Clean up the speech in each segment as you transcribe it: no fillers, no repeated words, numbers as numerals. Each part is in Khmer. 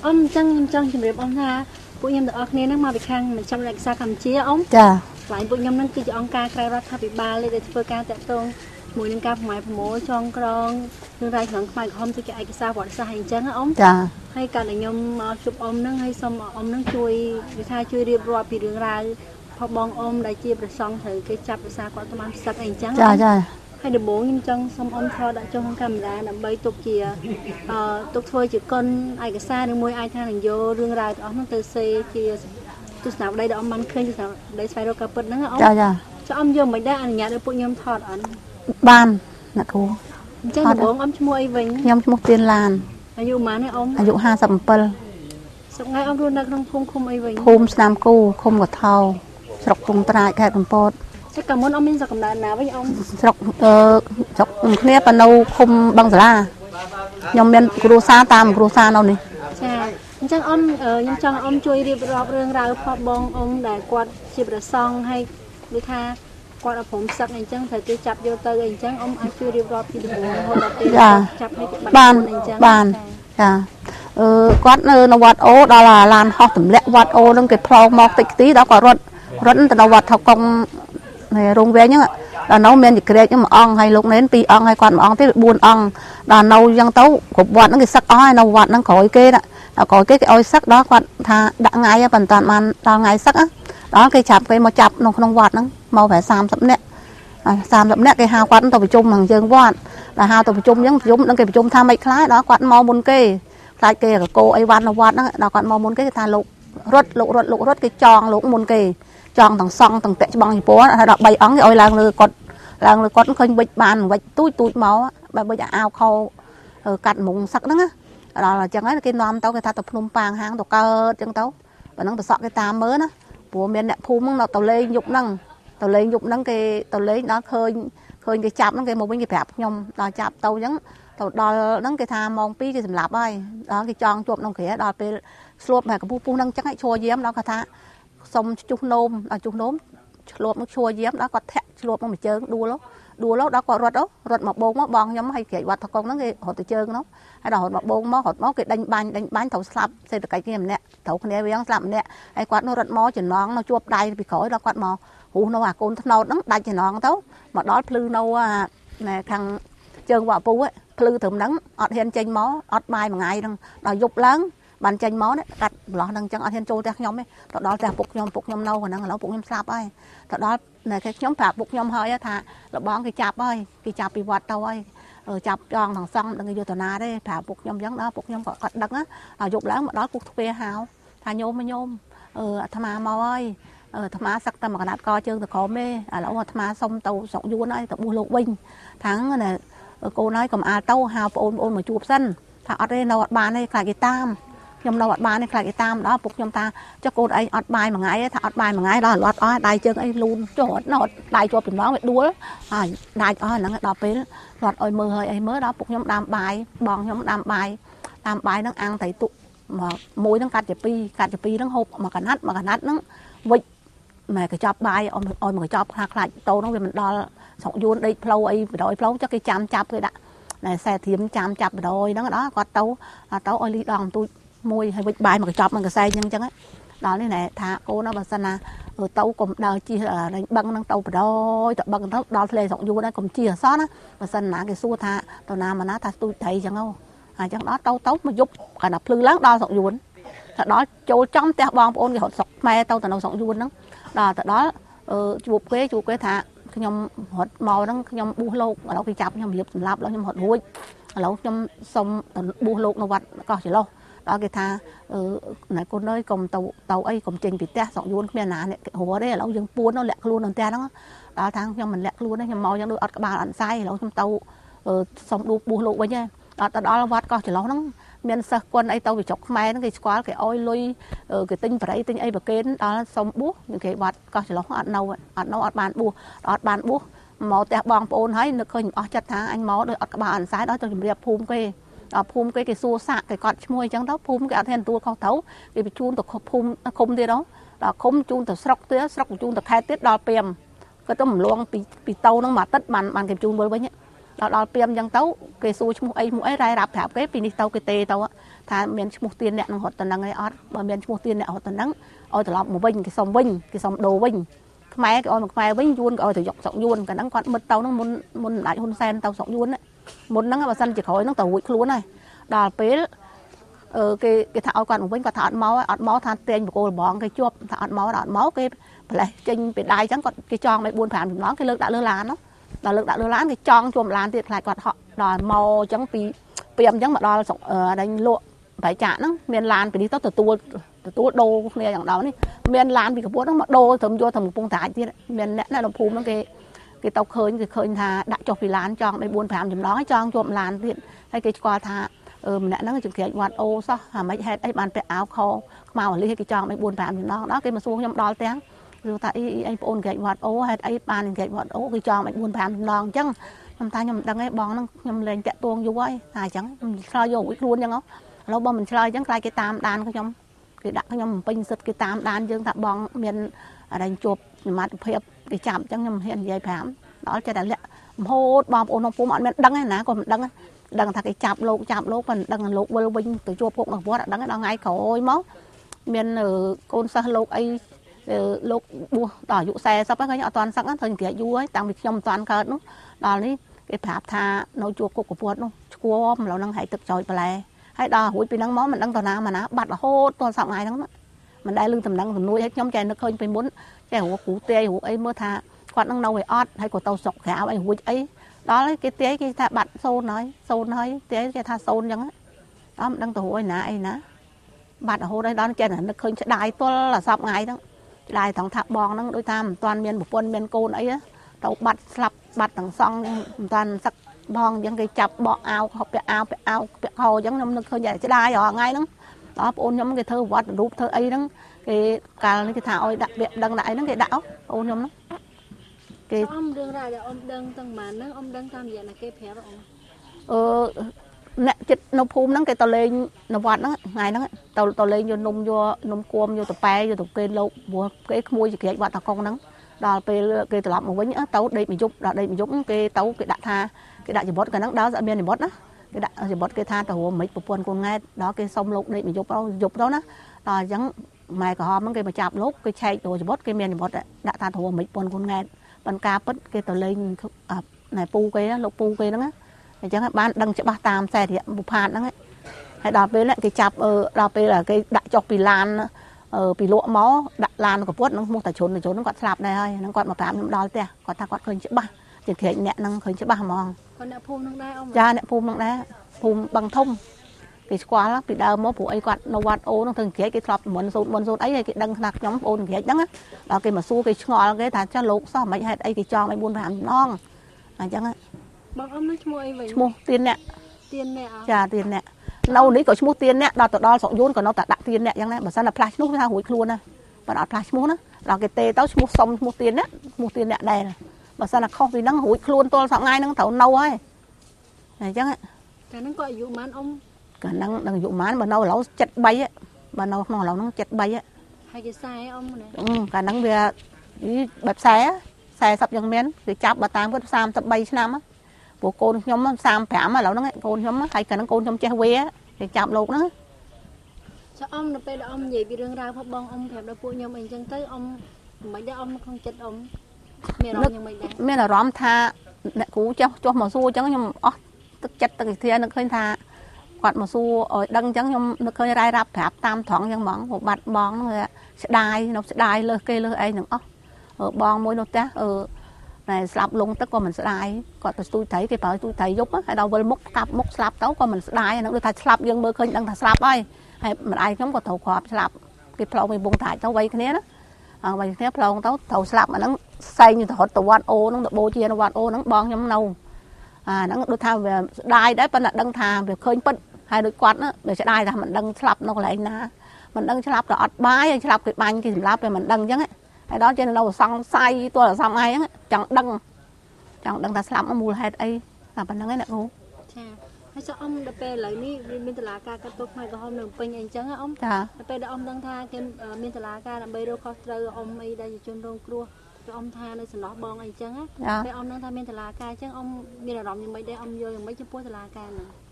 Ông chuẩn bị ông thaពួកខ្ញុំទាំងអស់គ្នានឹងមកពីខាងមជ្ឈមណ្ឌលឯកសារកម្ពុជាអ៊ំចាខ្លាញ់ពួកខ្ញុំនឹងគឺជាអង្គការក្រៅរដ្ឋាភិបាលដែលធ្វើការតាក់ទងមួយនឹងការប្រម៉ែប្រមូលចងក្រងរឿងរ៉ាវក្នុងខ្មែរក្រហមទៅជាឯកសារវត្តសាស្ត្រអីចឹងអ៊ំចាហើយការដែលខ្ញុំមកជួបអ៊ំនឹងហើយសូមអ៊ំនឹងជួយវិថាជួយរៀបរាប់ពីរឿងរ៉ាវផងបងអ៊ំដែលជាប្រសង់ត្រូវគេចាប់ភាសាគាត់ទៅបានផ្សឹកអីចឹងចាហើយដំបូងខ្ញុំចង់សូមអ៊ំថតដាក់ចុះក្នុងកាមេរ៉ាដើម្បីទុកជាទុកធ្វើជាកុនឯកសារឬមួយអាចថានឹងយករឿងរ៉ាវទាំងអស់នោះទៅសេជាទស្សនវិស័យដែលអ៊ំបានឃើញទស្សនវិស័យស្វែងរកការពិតហ្នឹងអ៊ំចាចុះអ៊ំយកមិនដែរអនុញ្ញាតឲ្យពួកខ្ញុំថតអត់បានអ្នកគ្រូអញ្ចឹងដំបូងអ៊ំឈ្មោះអីវិញខ្ញុំឈ្មោះទៀនឡានអាយុប៉ុន្មានទេអ៊ំអាយុ57 សុខថ្ងៃអ៊ំរស់នៅក្នុងភូមិឃុំអីវិញភូមិស្នាមគូឃុំកថោស្រុកពុងត្រាចខេត្តកំពតចុះកាលមុនអ៊ំមានស្រុកកំណើតណាវិញអ៊ំស្រុកគ្នាប៉នៅឃុំបឹងសាលាខ្ញុំមានគ្រួសារតាមគ្រួសារនៅនេះចាអញ្ចឹងអ៊ំខ្ញុំចង់អ៊ំជួយរៀបរាប់រឿងរ៉ាវផងបងអ៊ំដែលគាត់ជាប្រសង់ហើយដូចថាគាត់អត់ព្រមសឹកអីចឹងត្រូវគេចាប់យកទៅអីចឹងអ៊ំអាចជួយរៀបរាប់ពីដំបូងរហូតដល់ពេលចាប់ឲ្យគេបាត់អីចឹងបានចាគាត់នៅវត្តអូដល់ឡានហោះទម្លាក់វត្តអូនឹងគេផ្លងមកតិចទីដល់គាត់រត់ទៅដល់វត្តថៅកុងរោងវែងហ្នឹងដល់នៅមានជាក្រែកមួយអង្គហើយលោកនេន2អង្គហើយគាត់មួយអង្គទៀត4អង្គដល់នៅអញ្ចឹងទៅគ្រប់វត្តហ្នឹងគេសឹកអស់ហើយនៅវត្តហ្នឹងក្រោយគេដល់ក្រោយគេឲ្យសឹកដល់គាត់ថាដាក់ថ្ងៃប៉ុន្តែបានដល់ថ្ងៃសឹកដល់គេចាប់គេមកចាប់ក្នុងវត្តហ្នឹងមកប្រហែល30នាក់30នាក់គេហៅគាត់ទៅប្រជុំខាងជើងវត្តដល់ហៅទៅប្រជុំអញ្ចឹងនឹងគេប្រជុំថាម៉េចខ្លះដល់គាត់មកមុនគេខ្លាចគេកកោអីវ៉ាន់នៅវត្តហ្នឹងដល់គាត់មកមុនគេថាលោករត់គេចងលោកមុនគេចងទាំងសង់ទាំងតាក់ច្បងចំពោះហើយដល់3អង្គគេឲ្យឡើងលើគាត់ឃើញវិចបានវិចទូចមកបែបវិចអាវខោកាត់មុងសឹកហ្នឹងដល់អញ្ចឹងហើយគេនាំទៅគេថាទៅភ្នំប៉ាងហាងទៅកើតអញ្ចឹងទៅប៉ណ្ណឹងទៅសក់គេតាមមើលណាព្រោះមានអ្នកភូមិហ្នឹងទៅលេងយប់ហ្នឹងគេទៅលេងដល់ឃើញគេចាប់ហ្នឹងគេមកវិញគេប្រាប់ខ្ញុំដល់ចាប់ទៅអញ្ចឹងទៅដល់ហ្នឹងគេថាម៉ោង2គេសម្លាប់ហើយដល់គេចងជាប់ក្នុងគ្រាដល់ពេលស្លួបតែកពុះហ្នឹងអញ្ចឹងឲ្យឈួរយាមដល់គាត់ថាសុំជុះនោមដល់ជុះនោមឆ្លួបមកឈួរយាមដល់គាត់ធាក់ឆ្លួបមកមួយជើងដួលដល់គាត់រត់មកបងមកបងខ្ញុំឲ្យក្រែកវត្តថកុងហ្នឹងគេរត់ទៅជើងនោះហើយដល់រត់មកបងមករត់មកគេដេញបាញ់ត្រូវស្លាប់សេដ្ឋកិច្ចគ្នាម្នាក់ត្រូវគ្នាវាស្លាប់ម្នាក់ហើយគាត់នោះរត់មកចំណងនៅជួបដៃពីក្រោយដល់គាត់មកហ៊ូនៅអាកូនថ្នោតហ្នឹងដាច់ចំណងទៅមកដល់ភ្លឺនៅខាងជើងវត្តពូភ្លឺត្រឹមហ្នឹងអត់ហ៊ានចេញមកអត់បាយមួយថ្ងៃហ្នឹងដល់យប់ឡើងបានចេញមកនេះកាត់ម្លោះហ្នឹងអញ្ចឹងអត់ហ៊ានចូលផ្ទះខ្ញុំទេទៅដល់ផ្ទះពុកខ្ញុំនៅហ្នឹងឥឡូវពុកខ្ញុំស្លាប់ហើយទៅដល់គេខ្ញុំប្រាប់ពុកខ្ញុំហើយថាលបងគេចាប់ហើយគេចាប់ពីវត្តទៅហើយចាប់ចងទាំងសងដឹងយុទ្ធនាទេប្រាប់ពុកខ្ញុំអញ្ចឹងដល់ពុកខ្ញុំក៏អត់ដឹងដល់យប់ឡើងមកដល់ពុកទ្វាហៅថាញោមអាត្មាមកហើយអាត្មាសឹកតែមកកណាត់កជើងទៅក្រោមទេឥឡូវអាត្មាសុំទៅស្រុកយួនហើយទៅបួសលោកវិញថាហ្នឹងកូនហើយកុំអាលទៅហៅប្អូនមកជួបសិនថាអត់ទេនៅអត់បានទេខ្លាចគេតាមខ្ញុំនៅអត់បានទេខ្លាចគេតាមដល់ពុកខ្ញុំថាចុះកូនឯងអត់បាយមួយថ្ងៃថាអត់បាយមួយថ្ងៃដល់អត់អស់ដៃជើងអីលូនចុះអត់ដៃជាប់ចំណងវាដួលហើយដាច់អស់ហ្នឹងដល់ពេលគាត់ឲ្យមើលហើយអីមើលដល់ពុកខ្ញុំដាំបាយបងខ្ញុំដាំបាយហ្នឹងអាំងត្រីទុកមួយហ្នឹងកាត់ជាពីរហ្នឹងហូបមកកណាត់ហ្នឹងវិចម៉ែកញ្ចប់បាយឲ្យមកកញ្ចប់ខ្លាចតោហ្នឹងវាមិនដល់ស្រុកយួនដេកផ្លូវអីបដ ாய் ផ្លូវចុះគេចាប់គេដាក់តែខ្សែធៀមចាប់បដ ாய் ហ្នឹងដល់គាត់ទៅឲ្យលីដងទូចមួយហើយវិចបាយមកកញ្ចប់មកកសែងអញ្ចឹងដល់នេះណែថាកូនបើសិនណាទៅកុំដើរជិះរែងបឹងហ្នឹងទៅបដ ாய் ទៅបឹងទៅដល់ផ្លេស្រុកយួនហើយកុំជិះអសោះណាបើសិនណាគេសួរថាទៅណាមកណាថាស្ទូចត្រីអញ្ចឹងហើយអញ្ចឹងដល់ទៅមកយប់គាត់ថាភ្លឺឡើងដល់ស្រុកយួនទៅដល់ចូលចំផ្ទះបងប្អូនគេរត់ស្រុកខ្មែរទៅនៅស្រុកយួនហ្នឹងដល់ជួបគេថាខ្ញុំរត់មកហ្នឹងខ្ញុំបួសលោកឥឡូវគេចាប់ខ្ញុំរៀបសម្លាប់ដល់ខ្ញុំរត់រួចឥឡូវខ្ញុំសុំបួសលោកនៅវត្តកោះចន្លោះដល់គេថាណែកូនអើយកុំទៅអីកុំចេញពីផ្ទះស្រុកយួនគ្មានណាអ្នករត់ទេឥឡូវយើងពួនលាក់ខ្លួននៅផ្ទះហ្នឹងដល់ថាខ្ញុំមិនលាក់ខ្លួនទេខ្ញុំមកយ៉ាងដូចអត់ក្បាលអត់សាយឥឡូវខ្ញុំទៅសុំបួសលោកវិញហើយដល់វត្តកោះចន្លោះហ្នឹងមានសិស្សគុណអីទៅវិចុកខ្មែរហ្នឹងគេស្គាល់គេអោយលុយគេទិញបរិយទិញអីប្រគេនដល់សុំបួសគេវត្តកោះចន្លោះអត់បានបួសមកផ្ទះបងប្អូនហើយនឹកឃើញអស់ចិត្តថាអញមកដូចអត់ក្បាលអត់សាយដល់ទៅជម្រាបភូមិគេដល់ភូមិគេសួរសាក់គេកត់ឈ្មោះអញ្ចឹងទៅភូមិគេអត់ហ៊ានទទួលខុសត្រូវគេបញ្ជូនទៅភូមិឃុំទៀតដល់ឃុំជូនទៅស្រុកទៀតស្រុកបញ្ជូនទៅខេត្តទៀតដល់ព្រាមគាត់ទៅរំលងពីតោហ្នឹងមួយអាទិត្យបានគេបញ្ជូនវិលវិញដល់ព្រាមអញ្ចឹងទៅគេសួរឈ្មោះអីរ៉ាយរាប់ប្រាប់គេពីនេះទៅគេទេទៅថាមានឈ្មោះទៀនអ្នកនឹងរត់តំណឹងឯអត់បើមានឈ្មោះទៀនអ្នករត់តំណឹងឲ្យត្រឡប់មកវិញគេសុំវិញគេសុំដូរវិញខ្មែរគេឲ្យមកខ្មែរវិញយួនក៏ឲ្យទៅយកស្រុកយួនកាលហ្នឹងគាត់មុតទៅហ្នឹងមុនម្ដេចហ៊ុនសែនទៅស្រុកយួនមុនហ្នឹងបើសិនជាក្រោយហ្នឹងទៅរួចខ្លួនហើយដល់ពេលគេថាឲ្យគាត់មកវិញគាត់ថាអត់មកថាតែងបកគោលបងគេជាប់ថាអត់មកគេប្រឡេះចេញពីដៃអញ្ចឹងគាត់គេចងឲ្យ 4 5 ចំណងគេលើកដាក់លើឡានដល់លើកដាក់លើឡានគេចងជួមឡានទៀតខ្លាចគាត់ហក់ដល់មកអញ្ចឹងពីអញ្ចឹងមកដល់ដេញលក់បែកចាក់ហ្នឹងមានឡានពីនេះទៅទទួលដូរគ្នាយ៉ាងដល់នេះមានឡានពីកពួតហ្នឹងមកដូរត្រឹមយកត្រឹមកំពង់ត្រាចទៀតមានអ្នកនៅភូមិហ្នឹងគេទៅឃើញថាដាក់ចុះពីឡានចងឲ្យ 4 5 ចំណងហើយចងជួមឡានទៀតហើយគេស្គាល់ថាម្នាក់ហ្នឹងចង្រែកវត្តអូសោះអាមិនហេតុអីបានពាក់អាវខខ្មៅអាលីគេចងឲ្យ 4 5 ចំណងដល់គេមកសួរខ្ញុំដល់ទាំងគឺថាអីប្អូនចង្រែកវត្តអូហេតុអីបានចង្រែកវត្តអូគេចងឲ្យ 4 5 ចំណងអញ្ចឹងខ្ញុំថាខ្ញុំមិនដឹងទេបងហ្នឹងខ្ញុំលែងតាក់ទងយូរហើយថាអញ្ចឹងខ្ញុំឆ្លើយយករួចខ្លួនអញ្ចឹងឥឡូវបងមិនឆ្លើយអញ្ចឹងខ្លាចគេតាមដានខ្ញុំគេដាក់ខ្ញុំពេញសិទ្ធគេតាមដានយើងថាបងមានអរិញជួបសមត្ថភាពគេចាប់អញ្ចឹងខ្ញុំហ៊ាននិយាយ5ដល់ចិត្តតែលាក់មហូតបងប្អូនក្នុងភូមិអត់មានដឹងទេណាក៏មិនដឹងថាគេចាប់លោកប៉ុន្តែដឹងលោកវិលវិញទៅជួបពុកនៅវត្តអត់ដឹងដល់ថ្ងៃក្រោយមកមានកូនសិស្សលោកអីលោកបួសដល់អាយុ40ហ្នឹងអត់តាន់សឹកត្រូវនិយាយយូរហើយតាំងពីខ្ញុំមិនតាន់កើតនោះដល់នេះគេប្រាប់ថានៅជួបគុកកពួតនោះឈួមឥឡូវហ្នឹងហើយទឹកចោចបន្លែហើយដល់រួចពីហ្នឹងមកមិនដឹងតណាមកណាបាត់រហូតតសប្ងៃហ្នឹងមិនដែលលឺតំណែងជំនួយឲ្យខ្ញុំចេះនឹកឃើញពីមុនចេះរកគ្រូទាយរកអីមើលថាគាត់នឹងនៅឯអត់ហើយក៏ទៅស្រុកក្រៅអីរួចអីដល់គេទាយគេថាបាត់សូនហើយទាយគេថាសូនអញ្ចឹងដល់មិនដឹងទៅរួចណាអីណាបាត់រហូតហើយដល់ចេះនឹកឃើញស្ដាយទល់អាសប្ងៃហ្នឹងស្ដាយត្រង់ថាបងហ្នឹងដូចថាមិនទាន់មានប្រពន្ធមានកូនអីទៅបាត់ស្លាប់បាត់ទាំងសងមិនទាន់សឹកបងអញ្ចឹងគេចាប់បកអាវពាក់ខោអញ្ចឹងខ្ញុំនឹកឃើញស្ដាយរាល់ថ្ងៃហ្នឹងដល់បងអូនខ្ញុំគេធ្វើវត្តរូបធ្វើអីហ្នឹងគេកាលនេះគេថាឲ្យដាក់ពាក្យដឹងដាក់អីហ្នឹងគេដាក់បងអូនខ្ញុំហ្នឹងគេអមរឿងរ៉ាវដែលអមដឹងទាំងម៉ានហ្នឹងអមដឹងតាមរយៈណាគេប្រាប់អមអ្នកចិត្តនៅភូមិហ្នឹងគេទៅលេងនៅវត្តហ្នឹងថ្ងៃហ្នឹងទៅលេងយកនំគួមយកតប៉ែយកទៅគេលោកព្រោះគេក្មួយចក្រាចវត្តតាកុងហ្នឹងដល់ពេលគេត្រឡប់មកវិញទៅដេកមួយយប់ដល់ដេកមួយយប់គេទៅគេដាក់ថាគេដាក់ចបុតកាលហ្នឹងដល់អត់មានចបុតណាគេដាក់ចបុតគេថាទៅរួមមិនប្រពន្ធកូនង៉ែតដល់គេសុំលោកដេកមួយយប់ទៅណាដល់អញ្ចឹងម៉ែក្រហមហ្នឹងគេមកចាប់លោកគេឆែកទៅចបុតគេមានចបុតដាក់ថាទៅរួមមិនប្រពន្ធកូនង៉ែតប៉ុន្តែការពិតគេទៅលេងណែពូគេលោកពូគេហ្នឹងអញ្ចឹងបានដឹងច្បាស់តាមខ្សែរយៈបុផាតហ្នឹងហើយដល់ពេលគេចាប់ដល់ពេលគេដាក់ចុះពីឡានពីលក់មកដាក់ឡានកពុតហ្នឹងឈ្មោះតាជុនហ្នឹងគាត់ស្លាប់ដែរហើយហ្នឹងគាត់មកប្រាប់ខ្ញុំដល់ផ្ទះគាត់ថាគាត់ឃើញច្បាស់ជាក្រែកអ្នកហ្នឹងឃើញច្បាស់ហ្មងគាត់អ្នកភូមិហ្នឹងដែរអមចាអ្នកភូមិហ្នឹងដែរភូមិបឹងធំគេស្គាល់ពីដើមមកព្រោះអីគាត់នៅវត្តអូហ្នឹងទៅក្រែកគេធ្លាប់មុនសូត្រអីគេដឹងថាខ្ញុំអូនក្រែកហ្នឹងដល់គេមកសួរគេឆ្ងល់គេថាចាលោកសោះមិនហេតុអីគេចងឲ្យ 4 5 ចំណងអញ្ចឹងបងអមនឹងឈ្មោះអីវិញឈ្មោះទៀនអ្នកចាទៀនអ្នកនៅនេះក៏ឈ្មោះទៀនអ្នកដល់ទៅដល់ស្រុកយួនក៏នៅតែដាក់ទៀនអ្នកអញ្ចឹងដែរបើសិនតែផ្លាស់ឈ្មោះគេថារួចខ្លួនណាបើអត់ផ្លាស់ឈ្មោះណាដល់គេទេទៅឈ្មោះសុំឈ្មោះទៀនអ្នកដែរបើសិនតែខុសពីហ្នឹងរួចខ្លួនទល់សប្ងៃហ្នឹងត្រូវនៅហើយអញ្ចឹងកាលហ្នឹងក៏អាយុម៉ានអមកាលហ្នឹងដឹងអាយុម៉ានបើនៅឥឡូវ73បើនៅក្នុងឥឡូវហ្នឹង73 ហើយគេខ្សែអមណាកាលហ្នឹងវាបែបខ្សែ40យ៉ាងមានគេចាប់បើតាមគាត់33ឆ្នាំព្រោះកូនខ្ញុំ35ឥឡូវហ្នឹងកូនខ្ញុំហើយកាលហ្នឹងកូនខ្ញុំចេះវាគេចាប់លោកហ្នឹងចាអមនៅពេលដែលអមនិយាយពីរឿងរ៉ាវផងបងអមប្រាប់ដល់ពួកខ្ញុំអីចឹងទៅអមមិនដែរអមក្នុងចិត្តអមមានអារម្មណ៍យ៉ាងម៉េចដែរមានអារម្មណ៍ថាអ្នកគ្រូចុះមកសួរចឹងខ្ញុំអស់ទឹកចិត្តទឹកវិទ្យានឹកឃើញថាគាត់មកសួរឲ្យដឹងចឹងខ្ញុំនឹកឃើញរ៉ាយរ៉ាប់ប្រាប់តាមត្រង់ចឹងហ្មងព្រោះបាត់បងហ្នឹងស្ដាយលើសគេលើសអីទាំងអស់បងមួយនោះផ្ទះតែស្លាប់លងទឹកក៏មិនស្ដាយគាត់ទៅស្ទូចត្រីគេប្រើស្ទូចត្រីយប់ហើយដល់វិលមុខកាប់មុខស្លាប់ទៅក៏មិនស្ដាយហ្នឹងដូចថាស្លាប់យើងមើលឃើញដឹងថាស្លាប់ហើយម្ដាយខ្ញុំក៏ត្រូវគ្រាប់ស្លាប់គេផ្លោងពីវងត្រាច់ទៅវ័យគ្នាណាវ័យគ្នាផ្លោងទៅត្រូវស្លាប់អាហ្នឹងសែងទៅរត់ទៅវត្តអូហ្នឹងទៅបូជានៅវត្តអូហ្នឹងបងខ្ញុំនៅហ្នឹងដូចថាវាស្ដាយដែរប៉ុន្តែដឹងថាវាឃើញពិតហើយដូចគាត់វាស្ដាយថាមិនដឹងស្លាប់នៅកន្លែងណាមិនដឹងស្លាប់ក៏អត់បាយហើយស្លាប់គេបាញ់គេសម្លាប់វាមិនដឹងអញ្ចឹងហើយដល់ចេះនៅសង្ស័យទល់សំថ្ងៃហ្នឹងចង់ដឹងថាស្លាប់មូលហេតុអីតែប៉ុណ្្នឹងឯងអ្នកគ្រូចាហើយចុះអមដល់ពេលឥឡូវនេះមានតឡាការកាត់ទុកខ្មែរក្រហមនៅពេញអីអញ្ចឹងអមដល់ពេលដែលអមដឹងថាគេមានតឡាការដើម្បីរកខុសត្រូវអមអីដែលជាជនរងគ្រោះគឺអមថានៅសំណោះបងអីអញ្ចឹងពេលអមដឹងថាមានតឡាការអញ្ចឹងអមមានអារម្មណ៍យ៉ាងម៉េចដែរអមយល់យ៉ាងម៉េចចំពោះតឡាការហ្នឹង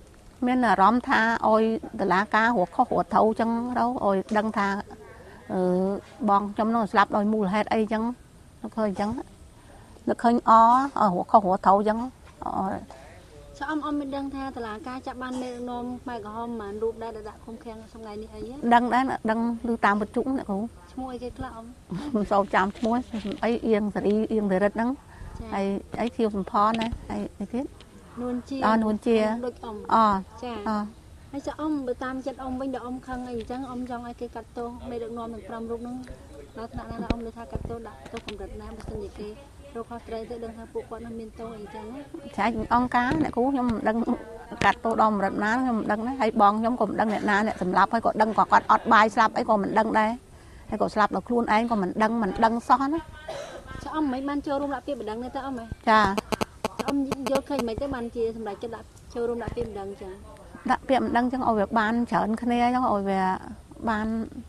មានអារម្មណ៍ថាអុយតឡាការរកខុសរកត្រូវចឹងទៅអុយដឹងថាបងខ្ញុំនោះស្លាប់ដោយមូលហេតុអីចឹងឃើញចឹងនឹកឃើញរកខុសរកត្រូវចឹងចាអមមិនដឹងថាតឡាការចាប់បានមេដឹកនាំម៉ែក្រហមមិនរូបដែរដាក់ឃុំឃាំងថ្ងៃនេះអីដឹងដែរដឹងឮតាមវិទ្យុអ្នកគ្រូឈ្មោះអីគេខ្លះមិនសូវចាំឈ្មោះអីអៀងសេរីអៀងវិរិទ្ធហ្នឹងហើយអីធៀវសំផនណាហើយអីទៀតនួនជានួនជាដូចចាហើយចាបើតាមចិត្តវិញដល់ខឹងអីអញ្ចឹងចង់ឲ្យគេកាត់ទោសមេដឹកនាំទាំង5រូបហ្នឹងដល់ថ្នាក់ណាលើថាកាត់ទោសដាក់ទោសកម្រិតណាបើសិនជាគេរកខុសត្រូវទៅដឹងថាពួកគាត់នឹងមានទោសអីចឹងចាអង្គការអ្នកគ្រូខ្ញុំមិនដឹងកាត់ទោសដល់កម្រិតណាខ្ញុំមិនដឹងដែរហើយបងខ្ញុំក៏មិនដឹងអ្នកណាអ្នកសម្លាប់ហើយក៏ដឹងក៏គាត់អត់បាយស្លាប់អីក៏មិនដឹងដែរហើយក៏ស្លាប់ដល់ខ្លួនឯងក៏មិនដឹងសោះណាចាមិនបានចូលរួមដាក់ពាក្យបណ្ដឹងទេអមចាយល់ឃើញមិនទេបានជាសម្រាប់ចិត្តដាក់ចូលរួមដាក់ពាក្យបណ្ដឹងចឹងដាក់ពាក្យបណ្ដឹងចឹងឲ្យវាបានច្រើនគ្នាចឹងឲ្យវាបាន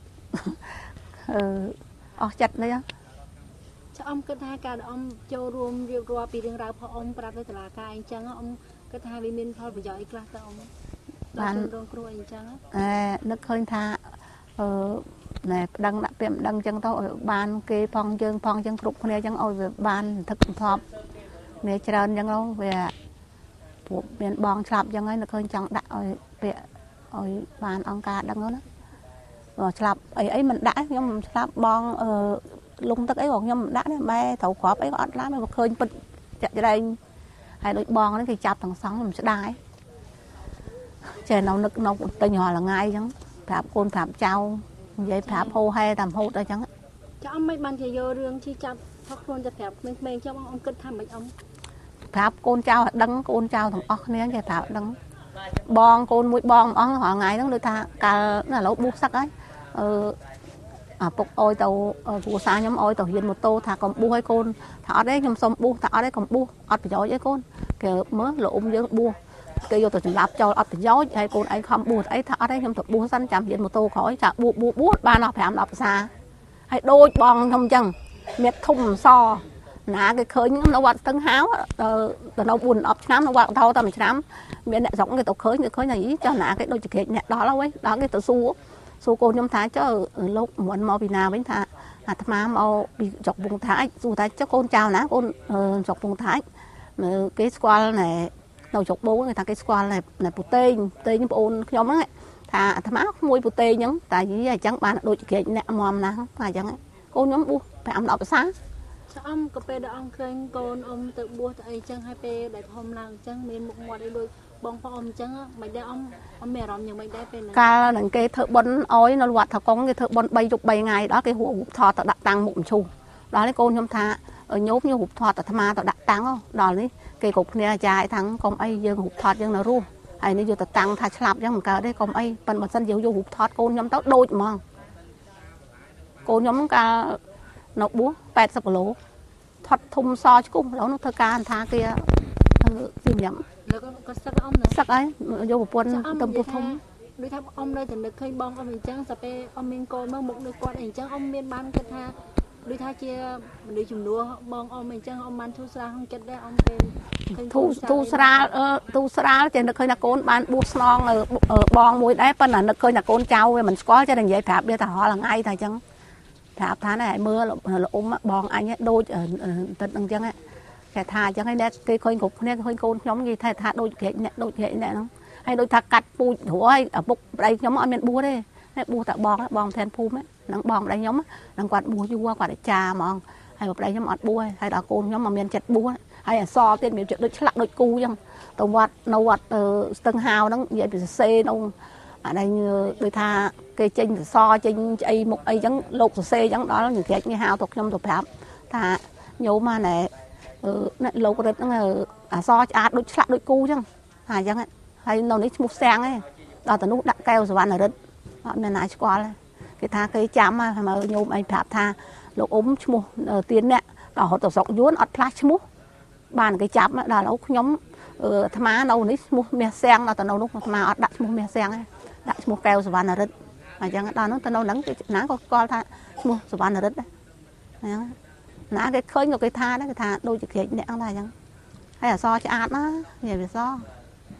អស់ចិត្តនេះចាគិតថាការដែលចូលរួមរៀបរាប់ពីរឿងរ៉ាវផងប្រាប់ទៅតុលាការអញ្ចឹងគិតថាវាមានផលប្រយោជន៍អីខ្លះទៅបានរងគ្រោះអីអញ្ចឹងនឹកឃើញថាណែប្តឹងដាក់ពាក្យប្តឹងអញ្ចឹងទៅឲ្យបានគេផងយើងផងអញ្ចឹងគ្រប់គ្នាអញ្ចឹងឲ្យវាបានសន្ធឹកសន្ធាប់នេះច្រើនអញ្ចឹងវាពួកមានបងឆ្លាប់អញ្ចឹងហើយនឹកឃើញចង់ដាក់ឲ្យពាក្យឲ្យបានអង្គការដឹងណាឆ្លាប់អីមិនដាក់ខ្ញុំឆ្លាប់បងលងទឹកអីរបស់ខ្ញុំមិនដាក់ទេម៉ែត្រូវក្របអីក៏អត់ឡានមកឃើញពិតចាក់ចែងហើយដូចបងហ្នឹងគេចាប់ទាំងសងខ្ញុំស្ដាយចេះនៅនឹកនៅទិញរាល់ថ្ងៃអញ្ចឹងប្រាប់កូនប្រាប់ចៅនិយាយប្រាប់ហូហែតាមហូតអីចឹងចាមិនបានជាយករឿងជិះចាប់ផុសខ្លួនទៅប្រាប់ក្មេងៗចាំគិតថាមិនប្រាប់កូនចៅឲ្យដឹងកូនចៅទាំងអស់គ្នាគេប្រាប់ដឹងបងកូនមួយបងអស់រាល់ថ្ងៃហ្នឹងដូចថាកាលឥឡូវប៊ូសឹកហើយពុកអុយទៅគ្រួសារខ្ញុំអុយទៅរៀនម៉ូតូថាកុំប៊ូឲ្យកូនថាអត់ទេខ្ញុំសុំប៊ូថាអត់ទេកុំប៊ូអត់ប្រយោជន៍អីកូនគេមើលលោកអ៊ំយើងប៊ូគេយកទៅសម្លាប់ចោលអត់ប្រយោជន៍ហើយកូនឯងខំប៊ូអីថាអត់ទេខ្ញុំទៅប៊ូសិនចាំរៀនម៉ូតូក្រោយចាប៊ូបានដល់5 10ភាសាហើយដូចបងខ្ញុំអញ្ចឹងមានធំសណាគេឃើញនៅវត្តស្ទឹងហាវទៅនៅ4 10ឆ្នាំនៅវត្តកោតែ1ឆ្នាំមានអ្នកស្រុកគេទៅឃើញថាអីចាស់ណាគេដូចជាគេអ្នកដល់ហើយដល់គេទៅសួរកូនខ្ញុំថាចុះលោកមិនមកពីណាវិញថាអាត្មាមកពីចុកពងថាច់សួរថាចុះកូនចៅណាកូនចុកពងថាច់គេស្គាល់ណែនៅចុកបូគេថាគេស្គាល់ណែពូតេងប្អូនខ្ញុំហ្នឹងថាអាត្មាក្មួយពូតេងអញ្ចឹងតែយីអញ្ចឹងបានដូចជាគេអ្នកមមណាថាអញ្ចឹងកូនខ្ញុំប៊ូ5 10ភាសាចាក៏ពេលដែលឃើញកូនទៅបួសទៅអីចឹងហើយពេលដែលធំឡើងអញ្ចឹងមានមុខមាត់អីដូចបងប្អូនអញ្ចឹងមិនដែរមានអារម្មណ៍យ៉ាងម៉េចដែរពេលហ្នឹងកាលនឹងគេធ្វើបុណ្យអុយនៅវត្តថកុងគេធ្វើបុណ្យ3 យប់ 3 ថ្ងៃដល់គេហួរូបថតទៅដាក់តាំងមុខមឈូសដល់នេះកូនខ្ញុំថាញោមរូបថតអាត្មាទៅដាក់តាំងដល់នេះគេគ្រប់គ្នាអាចារ្យថាកុំអីយើងរូបថតយើងនៅរស់ហើយនេះយកទៅតាំងថាឆ្លាប់អញ្ចឹងមិនកើតទេកុំអីប៉ិនបើសិនយើងយករូបថតកូនខ្ញុំទៅដូចហ្មងកូនខ្ញុំកាលនៅបួស80 គីឡូថត់ធំសឆ្គុះឥឡូវនោះធ្វើការថាគេជំរាំក៏សឹកសឹកហើយយកប្រពន្ធទៅពោះធំដូចថានៅតែនឹកឃើញបងអញ្ចឹងតែពេលមានកូនមកមុខដូចគាត់អញ្ចឹងមានបានគិតថាដូចថាជាមនុស្សជំនួសបងអញ្ចឹងបានធូរស្រាលក្នុងចិត្តដែរពេលឃើញធូរស្រាលចេះនឹកឃើញថាកូនបានបួសស្នងបងមួយដែរប៉ុន្តែនឹកឃើញថាកូនចៅវាមិនស្គាល់ចេះតែនិយាយប្រាប់វាថារាល់ថ្ងៃថាអញ្ចឹងប្រាប់ថាណែមើលលោកអ៊ំបងអញដូចទឹកអញ្ចឹងគេថាអញ្ចឹងហើយអ្នកគេឃើញគ្រប់គ្នាឃើញកូនខ្ញុំនិយាយថាដូចក្រាច់អ្នកហ្នឹងហើយដូចថាកាត់ពូជព្រោះឲ្យឪពុកប្តីខ្ញុំអត់មានបួសទេតែបួសតែបងធានភូមិហ្នឹងបងប្តីខ្ញុំហ្នឹងគាត់បួសយូរគាត់អាចារ្យហ្មងហើយប្តីខ្ញុំអត់បួសហើយដល់កូនខ្ញុំមកមានចិត្តបួសហើយអសរទៀតមានចិត្តដូចឆ្លាក់ដូចគូអញ្ចឹងទៅវត្តនៅវត្តស្ទឹងហាវហ្នឹងនិយាយពីសរសេរនៅអានេះដូចថាគេចេញសសរចេញអីមុខអីអញ្ចឹងលោកសរសេរអញ្ចឹងដល់និយាយគេហៅទៅខ្ញុំទៅប្រាប់ថាញោមមកណែអ្នកលោករឹតហ្នឹងអសរឆ្អាតដូចឆ្លាក់ដូចគូអញ្ចឹងថាអញ្ចឹងហើយនៅនេះឈ្មោះសាំងឯងដល់ទៅនោះដាក់កែវសវណ្ណរិទ្ធអត់មានណាស្គាល់គេថាគេចាំមកញោមអីប្រាប់ថាលោកអ៊ំឈ្មោះទៀនអ្នកដល់រត់ទៅស្រុកយួនអត់ផ្លាស់ឈ្មោះបានគេចាប់ដល់ឥឡូវខ្ញុំអាត្មានៅនេះឈ្មោះមាសសាំងដល់ទៅនៅនោះអាត្មាអត់ដាក់ឈ្មោះមាសសាំងទេដាក់ឈ្មោះកែវសវណ្ណរិទ្ធអញ្ចឹងដល់នោះទៅនៅហ្នឹងគេណាក៏ស្គាល់ថាឈ្មោះសវណ្ណរិទ្ធដែរអញ្ចឹងណាគេឃើញក៏គេថាដែរគេថាដូចជាក្រាច់អ្នកហ្នឹងដែរអញ្ចឹងហើយអសរឆ្អាតណានិយាយវាស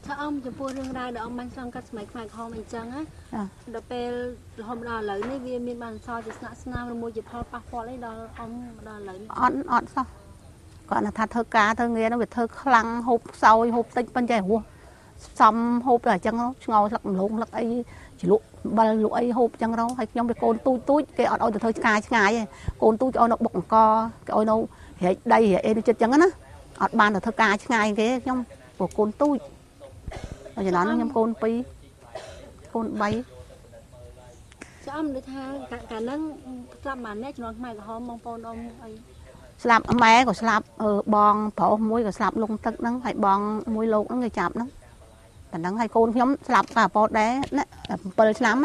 ថាអំចំពោះរឿងរ៉ាវដែលអំបានឆ្លងកាត់សម័យខ្មែរក្រហមអញ្ចឹងណាដល់ពេលរហូតដល់ឥឡូវនេះវាមានបានសល់ជាស្នាក់ស្នាមឬមួយជាផលប៉ះពាល់អីដល់អំដល់ឥឡូវនេះអត់សោះគាត់ថាធ្វើការធ្វើងារនោះវាធ្វើខ្លាំងហូបខ្សោយហូបតិចប៉ុន្តែរស់សំហូបតែអញ្ចឹងឆ្ងល់ស្លឹកម្លងស្លឹកអីជ្រលក់បិលលក់អីហូបអញ្ចឹងហើយខ្ញុំវាកូនទូចគេអត់ឲ្យទៅធ្វើឆ្ងាយទេកូនទូចឲ្យនៅបុកអង្គគេឲ្យនៅរែកដីរែកអីចិត្តអញ្ចឹងណាអត់បានទៅធ្វើការឆ្ងាយគេខ្ញុំព្រោះកូនទូចហើយចំណងខ្ញុំកូន2កូន3 ចាអំដូចថាកាលហ្នឹងស្លាប់បានអ្នកជំនាន់ខ្មែរក្រហមបងប្អូនអ៊ំអីស្លាប់ម៉ែក៏ស្លាប់បងប្រុសមួយក៏ស្លាប់លងទឹកហ្នឹងហើយបងមួយលោកហ្នឹងគេចាប់ហ្នឹងតែហ្នឹងហើយកូនខ្ញុំស្លាប់កាប៉ោតដែរណា7ឆ្នាំ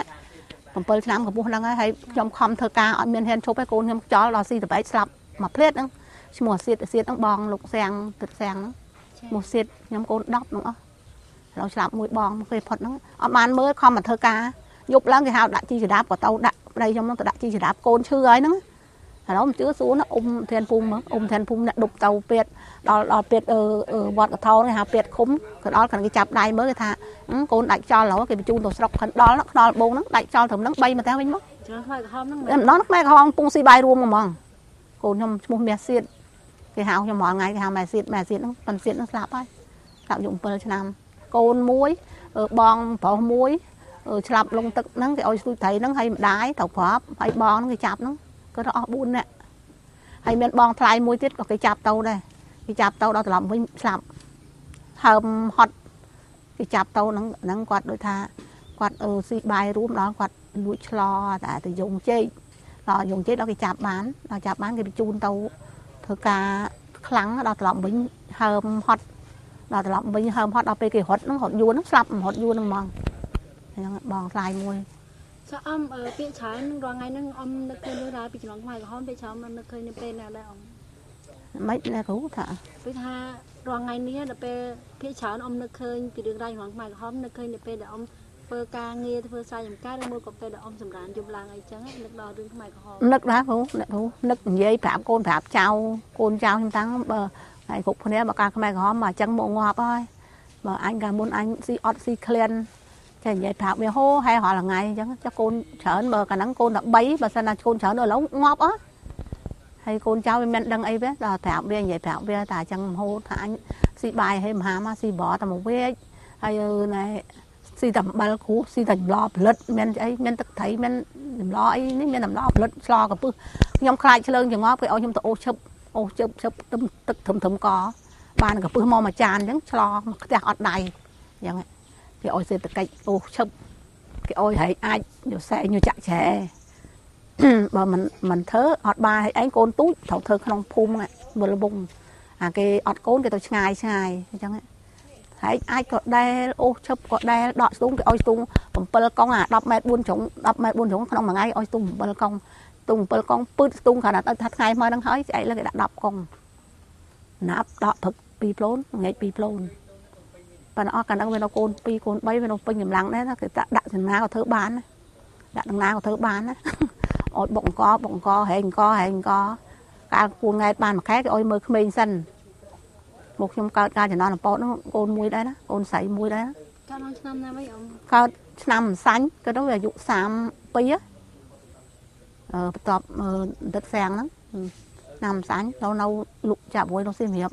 7ឆ្នាំកំពុះហ្នឹងហើយខ្ញុំខំធ្វើការអត់មានហ៊ានឈប់ឯកូនខ្ញុំខ្យល់ដល់ស៊ីតបែកស្លាប់មួយភ្លេតហ្នឹងឈ្មោះសៀតហ្នឹងបងលោកសាំងទឹកសាំងហ្នឹងឈ្មោះសៀតខ្ញុំកូន10ហ្នឹងអស់เราស្លាប់មួយបងគេផុតហ្នឹងអត់បានមើលខំមកធ្វើការយប់ឡើងគេហៅដាក់ជីចដាបក៏ទៅដាក់ប្តីខ្ញុំហ្នឹងទៅដាក់ជីចដាបកូនឈឺហើយហ្នឹងឥឡូវមិនជឿសួរណាធានភូមិធានភូមិអ្នកដប់ទៅពេទ្យដល់ពេទ្យវត្តកថោគេហៅពេទ្យឃុំក៏ដល់គាត់គេចាប់ដៃមើលគេថាកូនដាច់ចោលហើយគេបញ្ជូនទៅស្រុកខិនដល់ខ្នល់បងហ្នឹងដាច់ចោលត្រឹមហ្នឹង3មកតែវិញមកច្រើនខ្មែរក្រហមហ្នឹងម្ដងខ្មែរក្រហមពងស៊ីបាយរួមហ្មងកូនខ្ញុំឈ្មោះមាសសៀតគេហៅខ្ញុំរាល់ថ្ងៃគេហៅម៉ែសៀតហ្នឹងប៉ិនសៀតហ្នឹងស្លាប់ហើយស្លាប់យក7ឆ្នាំកូនមួយបងប្រុសមួយឆ្លាប់លងទឹកហ្នឹងគេឲ្យស្ទូចត្រីហ្នឹងហើយម្ដាយត្រូវប្រាប់ហើយបងហ្នឹងគេចាប់ហ្នឹងគាត់អស់4នាក់ហើយមានបងថ្លៃមួយទៀតក៏គេចាប់ទៅដែរគេចាប់ទៅដល់ត្រឡប់វិញស្លាប់ហើមហត់គេចាប់ទៅហ្នឹងគាត់ដូចថាគាត់ស៊ីបាយរួមដល់គាត់លួចឆ្លតែទៅយងជែកដល់យងជែកដល់គេចាប់បានគេបញ្ជូនទៅធ្វើការខ្លាំងដល់ត្រឡប់វិញហើមហត់ដល់ត្រឡប់វិញហើមហត់ដល់ពេលគេរត់ហ្នឹងរត់យួនហ្នឹងស្លាប់រត់យួនហ្នឹងហ្មងហ្នឹងបងថ្លៃមួយចាអំពាក្យច្រើនរាល់ថ្ងៃហ្នឹងអំនឹកឃើញរឿងរ៉ាវពីជំនាន់ខ្មែរក្រហមពាក្យច្រើននឹកឃើញនៅពេលណាដែរអំមិនណាគ្រូថាពេលថារាល់ថ្ងៃនេះដល់ពេលពាក្យច្រើនអំនឹកឃើញពីរឿងរ៉ាវជំនាន់ខ្មែរក្រហមនឹកឃើញនៅពេលដែលអំធ្វើការងារធ្វើស្រែចម្ការឬមួយក៏ពេលដែលអំសម្រានយប់ឡើងអីចឹងនឹកដល់រឿងខ្មែរក្រហមនឹកដែរគ្រូនឹកនិយាយប្រាប់កូនប្រាប់ចៅកូនចៅខ្ញុំតាំងបើហើយគ្រប់គ្នាបើការខ្មែរក្រហមមកអញ្ចឹងមកងាប់ហើយបើអញកាលមុនអញស៊ីអត់ស៊ីក្លៀនចានិយាយប្រាប់វាហូហើយរាល់ថ្ងៃអញ្ចឹងចាកូនច្រើនបើកាលហ្នឹងកូនតែ3បើសិនណាកូនច្រើនឥឡូវងាប់អស់ហើយកូនចៅវាមិនដឹងអីទេដល់ប្រាប់វានិយាយប្រាប់វាតែអញ្ចឹងហូថាអញស៊ីបាយហេមហាមកស៊ីបរតែមកវេកហើយណែស៊ីតែអំបិលគ្រូស៊ីតែចម្លផលិតមានអីមានទឹកត្រីមានចម្លអីនេះមានចម្លផលិតឆ្លកពឹសខ្ញុំខ្លាចឆ្លើងចងប់គេឲ្យខ្ញុំទៅអូសឈឹបទឹកធំកបានកពឹសមកមួយចានអញ្ចឹងឆ្លផ្ទះអត់ដៃអញ្ចឹងគេឲ្យសេដ្ឋកិច្ចអូឈឹបគេឲ្យហែកអាចយកសែងយកចាក់ច្រែបើមិនធ្វើអត់បានឲ្យឯងកូនទូចត្រូវធ្វើក្នុងភូមិវល់វងអាគេអត់កូនគេទៅឆ្ងាយអញ្ចឹងហែកអាចក៏ដែលអូឈឹបក៏ដែលដកស្ទូងគេឲ្យស្ទូង7កុងអា10ម៉ែត្រ4ជ្រុង10ម៉ែត្រ4ជ្រុងក្នុងមួយថ្ងៃឲ្យស្ទូង7កុងស្ទូង7កុងពឺតស្ទូងគ្រាន់តែថាថ្ងៃមកហ្នឹងហើយស្អែកលើគេដាក់10កុងណាប់ដកព្រឹក2ប្លូនងាយ2ប្លូនប៉ុន្តែអស់កាលហ្នឹងវានៅកូន2កូន3វានៅពេញកម្លាំងដែរណាគេដាក់ចំណាក៏ធ្វើបានដាក់ដំណាក៏ធ្វើបានណាអត់បុកអង្គហែងអង្គកាលគួងង៉ែតបានមួយខែគេឲ្យមើលក្មេងសិនមកខ្ញុំកើតការចំណន់អពតហ្នឹងកូនមួយដែរណាកូនស្រីមួយដែរកើតក្នុងឆ្នាំណាវិញអ៊ំកើតឆ្នាំសាញ់គាត់ទៅអាយុ32បន្ទាប់ទឹកសាំងហ្នឹងឆ្នាំសាញ់នៅលុកចាប់មួយនៅសៀមរាប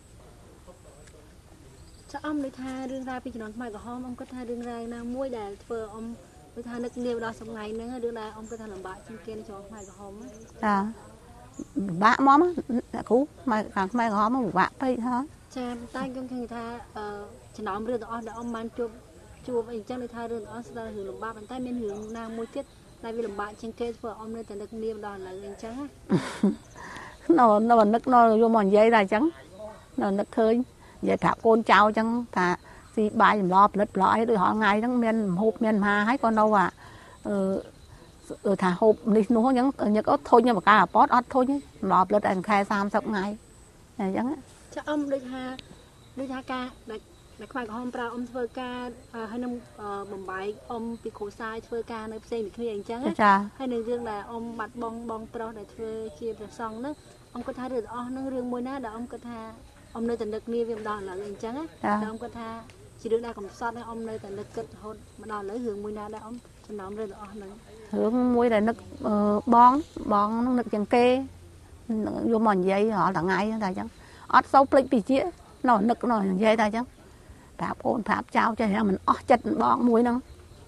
ចាអំដូចថារឿងរ៉ាវពីជំនាន់ខ្មែរក្រហមអ៊ំគាត់ថារឿងរ៉ាវណាមួយដែលធ្វើអ៊ំដូចថានឹកនាមដល់ថ្ងៃហ្នឹងរឿងដែលអ៊ំគាត់ថាលំបាកជាងគេនៅជំនាន់ខ្មែរក្រហមចាពិបាកមកអ្នកគ្រូខាងខ្មែរក្រហមពិបាកពេកហ៎ចាតែខ្ញុំឃើញថាចំណោមរឿងទាំងអស់ដែលអ៊ំបានជួបអីចឹងដូចថារឿងទាំងអស់ស្ដាយរឿងលំបាកប៉ុន្តែមានរឿងណាមួយទៀតដែលវាលំបាកជាងគេធ្វើអ៊ំនៅតែនឹកនាមដល់ឥឡូវអីចឹងនៅនឹកយកមកនិយាយតែអញ្ចឹងនៅនឹកឃើញនិយាយប្រាប់កូនចៅអញ្ចឹងថាស៊ីបាយចម្លផលិតប្លោអីដូចរាល់ថ្ងៃហ្នឹងមានហូបមានមហាហើយក៏នៅថាហូបនេះនោះអញ្ចឹងញឹកអត់ធុញបកាអពតអត់ធុញចម្លផលិតឯខែ30ថ្ងៃអញ្ចឹងចាអ៊ំដូចថាការដែលខ្មែរក្រហមប្រើអ៊ំធ្វើការហើយនឹងបំបែកអ៊ំពីគ្រូសាយធ្វើការនៅផ្សេងពីគ្នាអញ្ចឹងហើយនឹងរឿងដែលអ៊ំបាត់បងប្រុសដែលធ្វើជាព្រះសង្ឃហ្នឹងអ៊ំគាត់ថារឿងទាំងអស់ហ្នឹងរឿងមួយណាដែលអ៊ំគាត់ថាអ៊ំនៅតែនឹកនាវាម្ដងឥឡូវអញ្ចឹងតែអ៊ំគាត់ថា chỉ được đa cầm sát đấy ông nơi tại nước cất hốt mà đào lấy hưởng mùi nào đấy ông cho nó rồi đó này hưởng mùi là nước bón nước chân kê vô mòn dây họ là ngay ta chẳng ót sâu plek bị chia nó nước nó dây ta chẳng pháp ôn pháp trao cho mình ót chặt bón mùi nó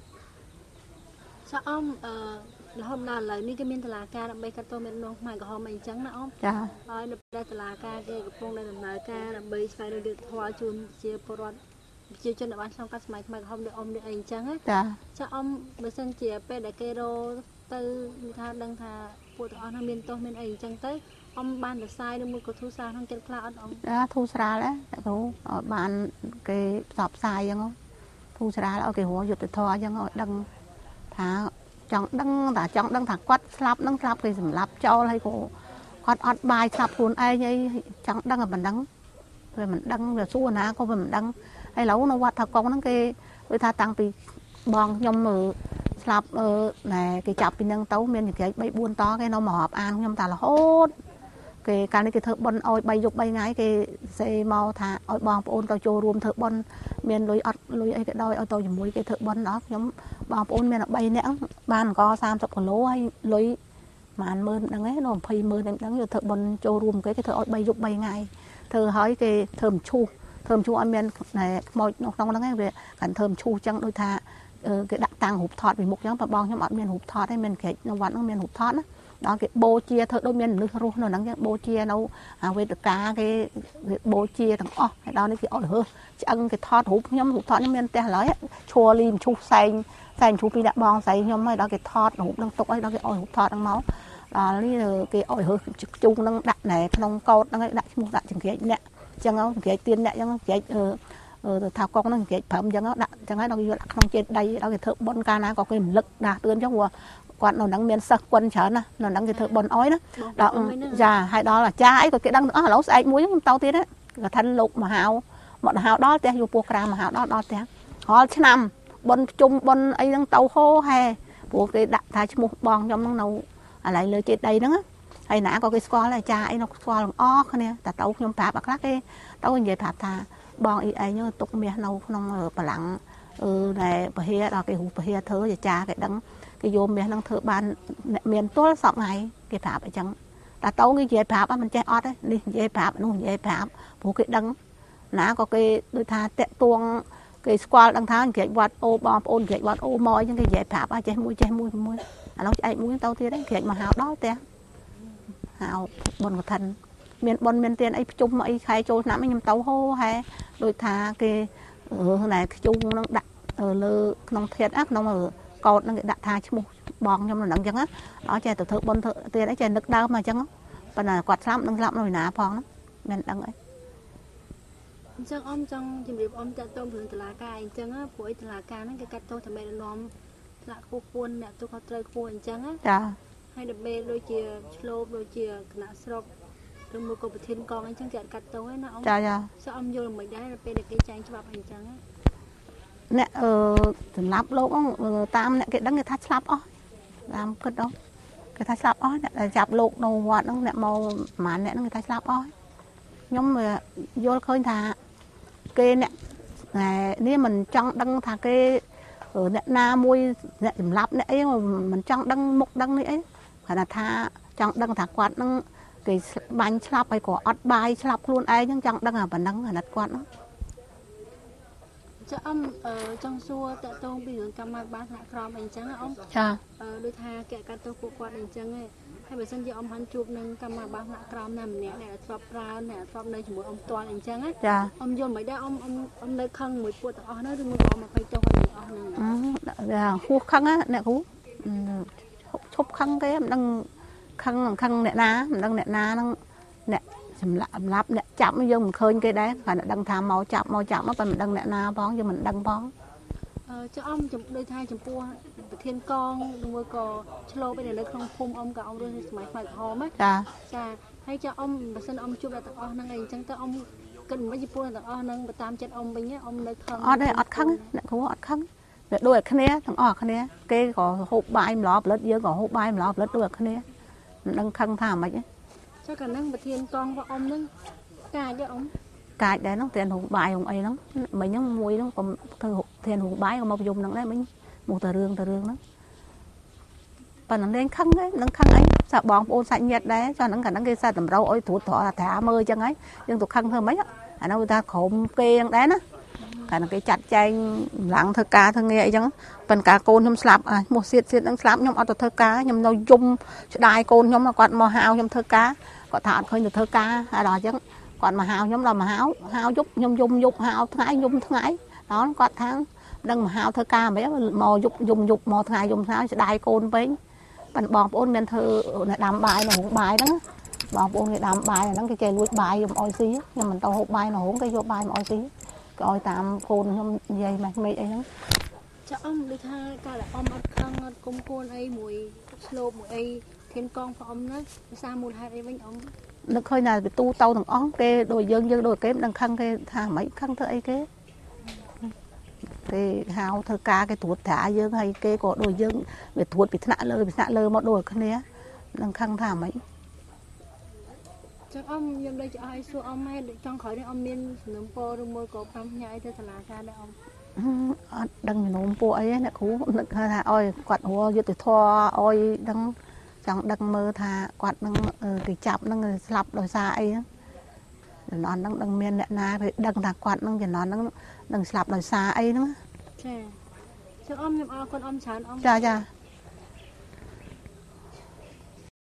sao ông là hôm nào lấy ní cái miếng tala ca làm bay cắt tô miếng nông mày có hôm mày trắng nè ông dạ được đây tala ca cái phong đây làm tala ca làm bay phải được hoa chun chia porot chia cho nó bán xong các mày mày hôm được ông được anh trắng á dạ sao ông bữa sinh chia pe để cây đô từ tha đăng thà phụ thuộc ông miền tô miền anh trắng tới ông ban được sai được một cái thu sao thằng kết cloud ông dạ thu ra đấy thu bán cái sọp sai chẳng không thu ra là cái hoa giật thò chẳng không đăng thà chẳng đăng thà quát slap cái sầm lap cho hay cổ quát ót bài slap luôn ai vậy chẳng đăng là mình đăng rồi mình đăng rồi xua ná có mình đăng hay lâu nó quát thà con nó cái người ta tăng từ bong nhom mờ slap này cái chập bên nâng tấu miền cái bay buôn to cái nó mà họp ăn nhom ta là hốt cái này cái thợ bон oi bay dục bay ngay cái xe mau thà oi bong ôn tàu trâu rùm thợ bон miền lối ấy cái đôi oi tàu dùng mũi cái thợ bон đó nhóm bong ôn miền bay nãng ban có 30 con lố hay lối màn mơn đằng ấy nó phay mơn đằng như thợ bон trâu rùm cái thợ oi bay dục bay ngay thợ hỏi cái thơm chu ăn miền này mồi trong đằng ấy về cảnh thơm chu chẳng đôi thà cái đặt tăng hụt thọt vì một nhóm bà bong nhóm ở miền hụt thọt hay miền cái nó vẫn ở miền hụt thọt đó cái bô chia thợ đôi miền nước rú nó nắng bô chia nấu về được cá cái bô chia thằng đó đấy cái hơ ăn cái thọt hụt nhóm miền tè lói chua lim chu xanh chu pi đã bong xanh nhóm này đó cái thọt hụt đang tục ấy đó cái hụt thọt đang máu đó là cái hơ chung đang đặt này nông cột đang đặt một đặt chừng cái nè chẳng không cái tiền nè chẳng cái thảo con nó cái phẩm chẳng nó đặt chẳng hay nó đặt không trên đây đó cái thợ bón ca ná có cái lực đạt tương cho hòa quan nó nắng miền sắc quân chán nó nắng cái thợ bón ói đó già hay đó là cha ấy có cái đăng nữa lẩu sấy muối tao tiếc đấy cái thân lục mà hào bọn hào đó tiếc vô program mà hào đó tiếc họ nằm bón chung bón ấy đang tàu hô hè của cái đặt thay một bòn trong nó nấu lại lời trên đây đó hay nã có cái squall là cha ấy nó squall ó nè ta tàu nhom thả bạc lắc cái tàu như vậy thả thà bong ấy nhớ tục miền nâu nông ở bờ lặng này bờ hia đó cái hũ bờ hia thớ để cha cái đắng cái vô miền nông thợ ban miền tối sọt ngày cái thả phải chẳng ta tấu cái dây thả mình che ót đấy đi dây thả nó dây thả bố cái đắng nã có cái đôi thà tẹt tuông cái squall đăng thang cái quạt ô bom ôn cái quạt ô mồi những cái dây thả ba che mũi nó chạy mũi tao thế đấy cái mà hào đó té hào bồn của thần miền bồn miền tiền ấy chung ấy khai châu nắm ấy nhầm tàu hô hay đôi thà cái này cái chung nó đặt ở lơ nông thiệt ác nông ở cột nó đặt thà chứ một bòn nhầm nó nặng chẳng á đó chạy từ thợ bồn thợ tiền ấy chạy nước đau mà chẳng á còn là quạt lắm nâng lắm rồi nã phong lắm miền đằng ấy chẳng ông trong chìm điệp ông đã tôm thường từ lá cài chẳng á buổi từ lá cài nó cái cắt tô thằng mẹ nó là cô quân nè tôi có chơi quân chẳng á hay đập bê đôi chia slow đôi chia nã sọc đôi một cục thiên con anh chẳng chạy cắt tô ấy nó ông sao ông vô là mình đấy là bê được cái chanh cho bạn hành chẳng á nè lắp lốp tam nè cái đắng cái thắt lắp làm cất đó cái thắt lắp nè là chạp lột đầu quạt nó nè màu màn nè nó cái thắt lắp nhóm mà vô khơi thà cái nè nếu mình chọn đăng thà cái ở nè na môi nè lắp nè ấy mà mình chọn đăng mục đăng này ấy phải là tha chọn đăng thà quạt nó cái bánh slap hay của ót bài slap luôn ai nhưng chọn đăng là bản đăng là đặt quạt nó cho ông trong xua tại tôn bị hưởng cầm mặt bán hạ crom anh trắng ông đôi tha kẹt cắt tô của quạt anh trắng ấy hay bởi sân giờ ông hắn chụp nâng cầm mặt bán hạ crom nằm nè này là swap ra nè swap nơi chỉ mỗi ông toàn anh trắng ấy ông vô mấy đó ông nơi khăn mùi bột ở nó đừng có mà phải cho con là khu khăn á nè khu chụp khăn cái đang khăn nè ná đang nè ná đang nè chầm lạp nè chạm nó vô mình khơi cái đấy phải là đang tham màu chạm nó phải mình đang nè ná bón cho mình đang bón cho ông chụp đôi thai chụp cua thiên con đừng có có slow bên này nó không phun ông cả ông đôi máy hòm á hay cho ông mà sân ông chụp là tao o năng này chẳng tao ông cần mấy chụp là tao o năng mà tam chết ông bên nhé ông nơi khăn đây ọt khăn nè khu ọt khăn đôi khăn nè thằng ọt khăn nè cái có hộp bài lọp lết dưới có hộp bài lọp lết đôi khăn nè đang khăn thảm mày cho cả năng mà thiên con của ông nâng cà cho ông cài đấy nó tiền hùng bài hùng ấy nó mấy những muối nó còn tiền hùng bài còn một dùng nó đấy mình một tờ rương nó và nó lên khăn ấy sợ bóng ôn sạch nhiệt đấy cho nó cả nó gây ra tầm rau ôi thụt thọ là thả mơ chân ấy nhưng tụi khăn thơm mấy á nó người ta khổm kê đấy nó cả nó cái chặt chanh lặng thơ cá thơ nghe chẳng phần cả côn nhom slap một xiết nó slap nhom ở thơ cá nhom nó dung đai côn nhom là quạt mò hào nhom thơ cá có thả khơi được thơ cá đó chứ quạt mà hào nhom là mà hào giúp nhom dùng hào thái dùng thái đó quạt tháng đừng mà hào thơ cá mấy mò dùng mò thái dùng thái đai côn với bạn bò ôn men thơ đám bài là hỗn bài đó bò ôn cái đám bài là nó cái lùi bài dùng oi xí nhưng mình tao hộp bài nó hỗn cái vô bài mà oi xí coi tạm côn không dây mà mấy ấy đó cho ông đi tha coi là ông ăn khăn công côn ấy mùi slow mùi ấy thiên con của ông nó sao mùi hai ấy với ông nó khơi nào bị tu tàu thằng ón kê đôi dân đôi kém đằng khăn cái thà mấy khăn thơ ấy kế cái hào thơ ca cái tuột thả dân hay kê có đôi dân bị tuột bị nã lơ một đôi cái này đằng khăn thà mấy chắc ông nhầm đây cho ai xua ông hay trong khỏi đây ông miên nấm po rồi môi cột trong nhà ấy thế là ra đây ông đằng nôm po ấy nè cú thà oi quạt hoa vô từ thoa oi đằng chẳng đằng mơ thà quạt đằng cái chạp đằng slap đôi xa ấy nó đằng miên nè na đằng thà quạt đằng cái nó đằng slap đôi xa ấy nữa chắc ông nhầm con ông chán ông cha